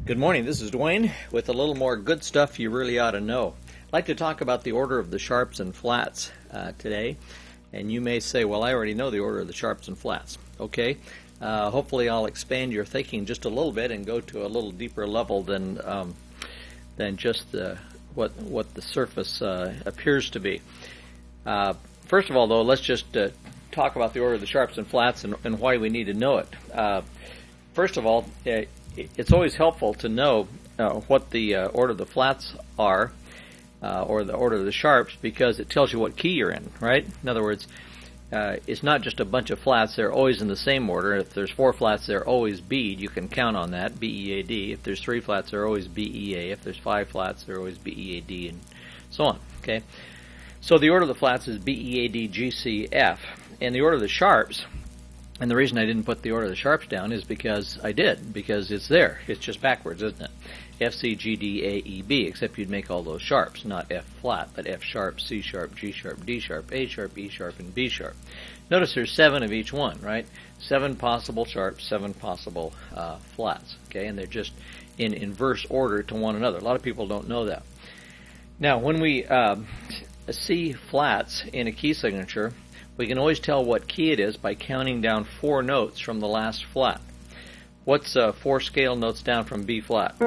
Good morning, this is Dwayne with a little more good stuff you really ought to know. I'd like to talk about the order of the sharps and flats today, and you may say, well, I already know the order of the sharps and flats. Okay, hopefully I'll expand your thinking just a little bit and go to a little deeper level than just what the surface appears to be. First of all, though, let's just talk about the order of the sharps and flats and why we need to know it. First of all, it's always helpful to know what the order of the flats are, or the order of the sharps, because it tells you what key you're in, right? In other words, it's not just a bunch of flats, they're always in the same order. If there's 4 flats, they're always B'd. You can count on that, B-E-A-D. If there's 3 flats, they're always B-E-A. If there's 5 flats, they're always B-E-A-D, and so on, okay? So the order of the flats is B-E-A-D-G-C-F. And the order of the sharps, and the reason I didn't put the order of the sharps down is because it's there. It's just backwards, isn't it? F, C, G, D, A, E, B, except you'd make all those sharps, not F flat, but F sharp, C sharp, G sharp, D sharp, A sharp, E sharp, and B sharp. Notice there's 7 of each one, right? 7 possible sharps, 7 possible flats, okay? And they're just in inverse order to one another. A lot of people don't know that. Now, when we see flats in a key signature, we can always tell what key it is by counting down 4 notes from the last flat. What's 4 scale notes down from B flat?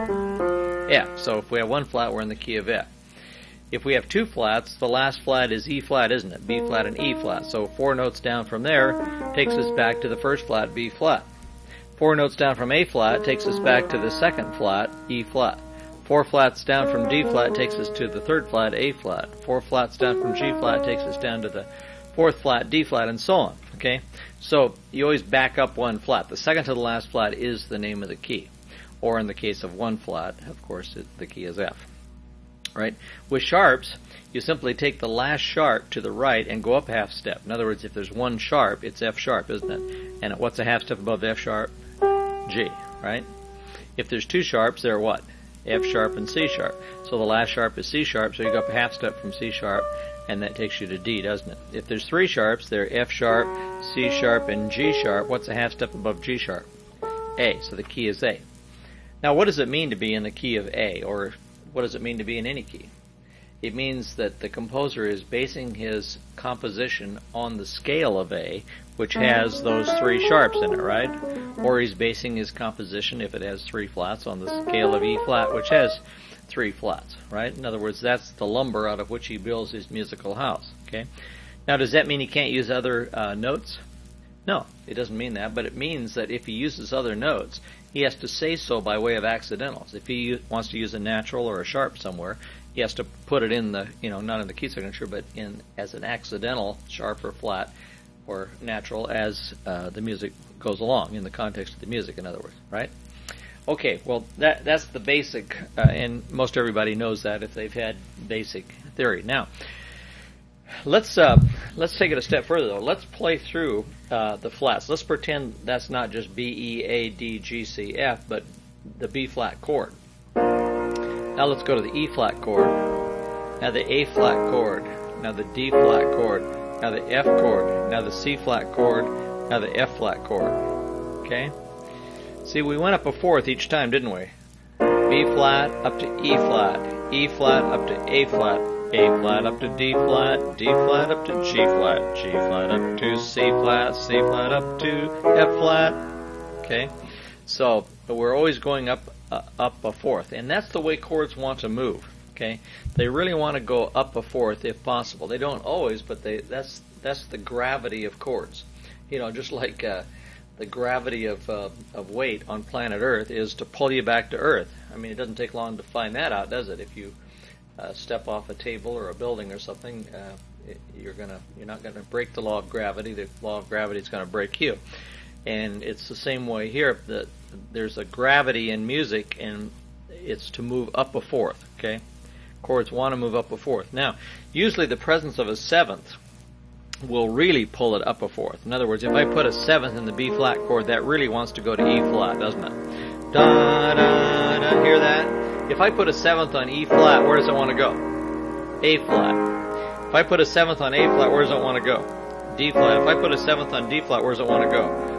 F. So if we have 1 flat, we're in the key of F. If we have 2 flats, the last flat is E flat, isn't it? B flat and E flat. So 4 notes down from there takes us back to the first flat, B flat. 4 notes down from A flat takes us back to the second flat, E flat. 4 flats down from D flat takes us to the third flat, A flat. 4 flats down from G flat takes us down to the 4th flat, D flat, and so on, okay? So you always back up 1 flat. The second to the last flat is the name of the key. Or in the case of 1 flat, of course, the key is F, right? With sharps, you simply take the last sharp to the right and go up a half step. In other words, if there's 1 sharp, it's F sharp, isn't it? And what's a half step above F sharp? G, right? If there's 2 sharps, they're what? F sharp and C sharp. So the last sharp is C sharp, so you go up a half step from C sharp, and that takes you to D, doesn't it? If there's 3 sharps, they're F sharp, C sharp, and G sharp. What's a half step above G sharp? A, so the key is A. Now, what does it mean to be in the key of A, or what does it mean to be in any key? It means that the composer is basing his composition on the scale of A, which has those 3 sharps in it, right? Or he's basing his composition, if it has 3 flats, on the scale of E flat, which has 3 flats, right? In other words, that's the lumber out of which he builds his musical house, okay? Now, does that mean he can't use other notes? No, it doesn't mean that, but it means that if he uses other notes, he has to say so by way of accidentals. If he wants to use a natural or a sharp somewhere, he has to put it in the, not in the key signature, but in as an accidental sharp or flat or natural as the music goes along, in the context of the music, in other words, right? Okay, well, that's the basic, and most everybody knows that if they've had basic theory. Now, let's take it a step further, though. Let's play through the flats. Let's pretend that's not just B, E, A, D, G, C, F, but the B flat chord. Now let's go to the E flat chord, now the A flat chord, now the D flat chord, now the F chord, now the C flat chord, now the F flat chord. Okay? See, we went up a 4th each time, didn't we? B flat up to E flat, E flat up to A flat, A flat up to D flat, D flat up to G flat, G flat up to C flat, C flat up to F flat. Okay? So we're always going up a 4th, and that's the way chords want to move. Okay? They really want to go up a 4th if possible. They don't always, but that's the gravity of chords. Just like the gravity of weight on planet Earth is to pull you back to Earth. I mean, it doesn't take long to find that out, does it? If you step off a table or a building or something, you're not gonna break the law of gravity. The law of gravity is going to break you. And it's the same way here. That there's a gravity in music, and it's to move up a 4th. Okay, chords want to move up a 4th. Now, usually the presence of a 7th will really pull it up a 4th. In other words, if I put a 7th in the B flat chord, that really wants to go to E flat, doesn't it? Da da da. Hear that? If I put a 7th on E flat, where does it want to go? A flat. If I put a 7th on A flat, where does it want to go? D flat. If I put a 7th on D flat, where does it want to go?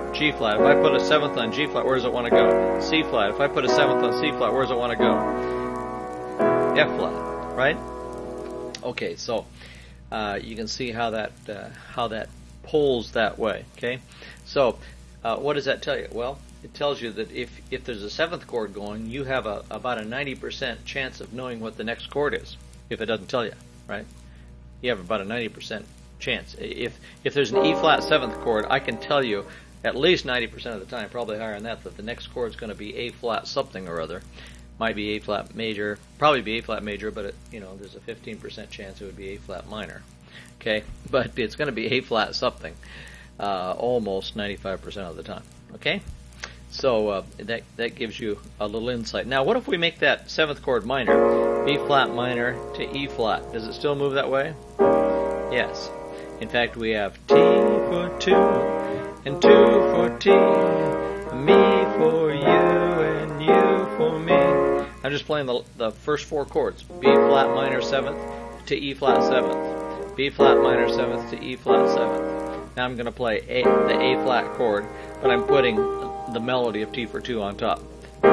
G flat. If I put a 7th on G flat, where does it want to go? C flat. If I put a 7th on C flat, where does it want to go? F flat, right? Okay, so you can see how that pulls that way. Okay, so what does that tell you? Well, it tells you that if there's a 7th chord going, you have about a 90% chance of knowing what the next chord is. If it doesn't tell you, right? You have about a 90% chance. If there's an E flat 7th chord, I can tell you at least 90% of the time, probably higher than that the next chord is going to be A flat something or other. Might be A flat major, probably be A flat major, but there's a 15% chance it would be A flat minor. Okay, but it's going to be A flat something, almost 95% of the time. Okay, so that gives you a little insight. Now, what if we make that 7th chord minor, B flat minor to E flat? Does it still move that way? Yes. In fact, we have T for 2 and 2 for T, me for you and you for me. I'm just playing the first 4 chords. B flat minor 7th to E flat 7th. B flat minor 7th to E flat 7th. Now I'm going to play the A flat chord, but I'm putting the melody of T for 2 on top.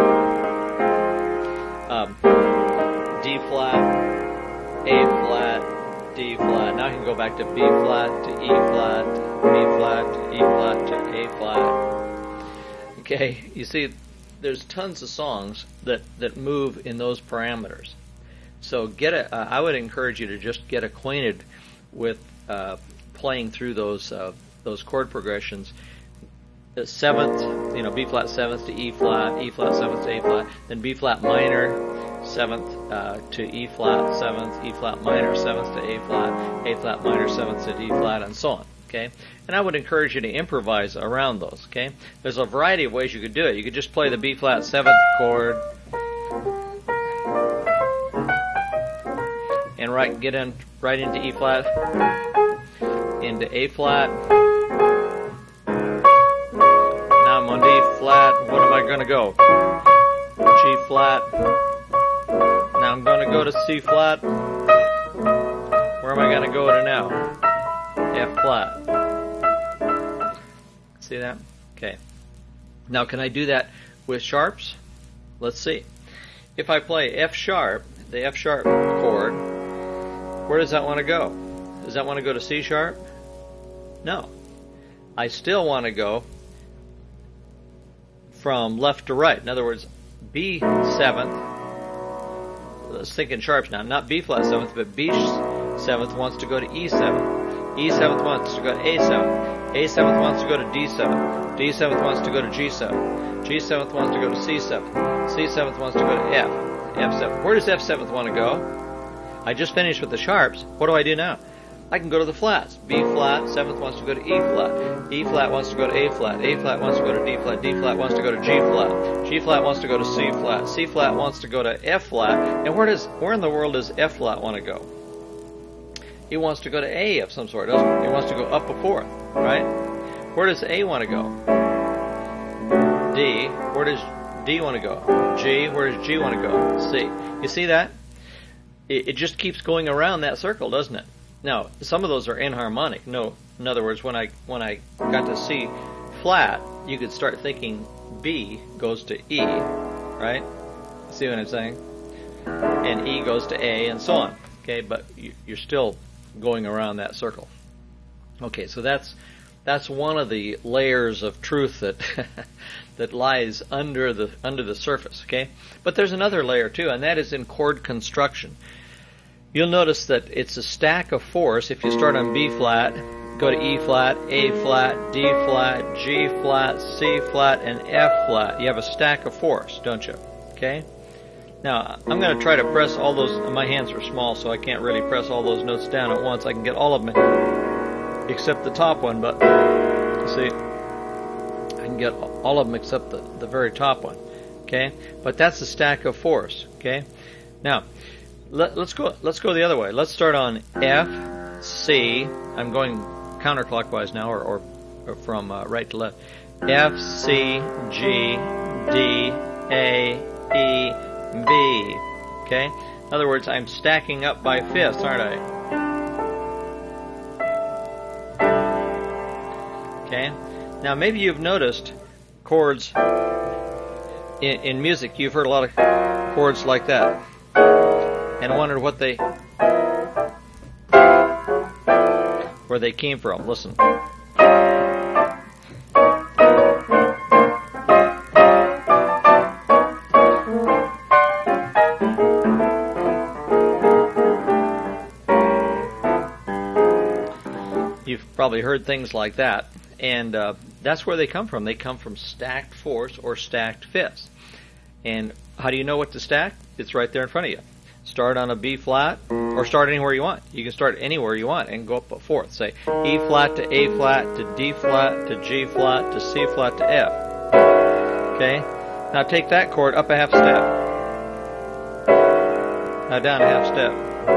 D flat, A flat, D flat. Now I can go back to B flat to E flat, B flat to E flat to A flat. Okay, you see, there's tons of songs that move in those parameters. So I would encourage you to just get acquainted with playing through those chord progressions. The 7th, B flat 7th to E flat 7th to A flat, then B flat minor 7th to E flat 7th, E flat minor 7th to A flat minor 7th to D flat, and so on. Okay, and I would encourage you to improvise around those. Okay, there's a variety of ways you could do it. You could just play the B flat 7th chord and get right into E flat, into A flat. Now I'm on D flat. What am I going to go? G flat. Now I'm going to go to C flat. Where am I going to go to now? F flat. See that? Okay. Now can I do that with sharps? Let's see. If I play F sharp, the F sharp chord, where does that want to go? Does that want to go to C sharp? No. I still want to go from left to right. In other words, B 7th, let's think in sharps now, not B flat 7th, but B 7th wants to go to E 7th. E 7th wants to go to A 7th. A 7th wants to go to D 7th. D 7th wants to go to G 7th. G 7th wants to go to C 7th. C 7th wants to go to F. F 7th. Where does F 7th want to go? I just finished with the sharps. What do I do now? I can go to the flats. B flat, 7th wants to go to E flat. E flat wants to go to A flat. A flat wants to go to D flat. D flat wants to go to G flat. G flat wants to go to C flat. C flat wants to go to F flat. And where in the world does F flat want to go? It wants to go to A of some sort, doesn't it? It wants to go up a 4th, right? Where does A want to go? D. Where does D want to go? G. Where does G want to go? C. You see that? It just keeps going around that circle, doesn't it? Now, some of those are inharmonic. No, in other words, when I got to C flat, you could start thinking B goes to E, right? See what I'm saying? And E goes to A, and so on. Okay, but you're still going around that circle. Okay, so that's one of the layers of truth that that lies under the surface. Okay, but there's another layer too, and that is in chord construction. You'll notice that it's a stack of 4s. If you start on B flat, go to E flat, A flat, D flat, G flat, C flat, and F flat. You have a stack of 4s, don't you? Okay. Now, I'm going to try to press all those. My hands are small, so I can't really press all those notes down at once. I can get all of them except the top one, but see, I can get all of them except the very top one. Okay, but that's a stack of 4s. Okay, now let's go the other way. Let's start on F, C. I'm going counterclockwise now, or from right to left. F, C, G, D, A, E, B. Okay? In other words, I'm stacking up by fifths, aren't I? Okay? Now maybe you've noticed chords in music. You've heard a lot of chords like that and wondered where they came from. Listen. You've probably heard things like that, and that's where they come from. They come from stacked fourths or stacked fifths. And how do you know what to stack? It's right there in front of you. Start on a B flat, or start anywhere you want. You can start anywhere you want and go up a fourth. Say E flat to A flat to D flat to G flat to C flat to F. Okay? Now take that chord up a half step. Now down a half step.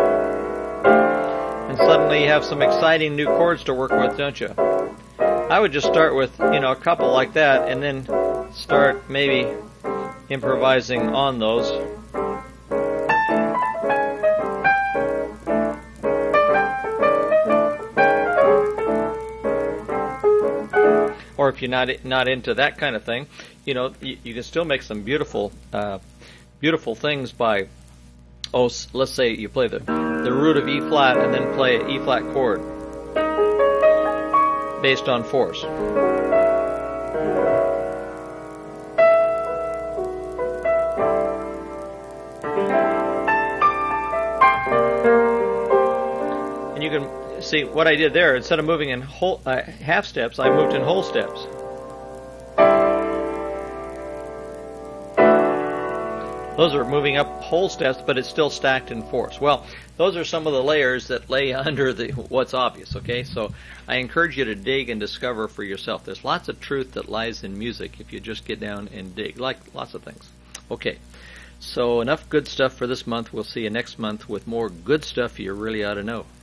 And suddenly you have some exciting new chords to work with, don't you? I would just start with, a couple like that, and then start maybe improvising on those. Or if you're not into that kind of thing, you can still make some beautiful things by, let's say you play the root of E flat and then play an E flat chord based on fourths. And you can see what I did there. Instead of moving in half steps, I moved in whole steps. Those are moving up whole steps, but it's still stacked in fourths. Well, those are some of the layers that lay under what's obvious, okay? So I encourage you to dig and discover for yourself. There's lots of truth that lies in music if you just get down and dig, like lots of things. Okay, so enough good stuff for this month. We'll see you next month with more good stuff you really ought to know.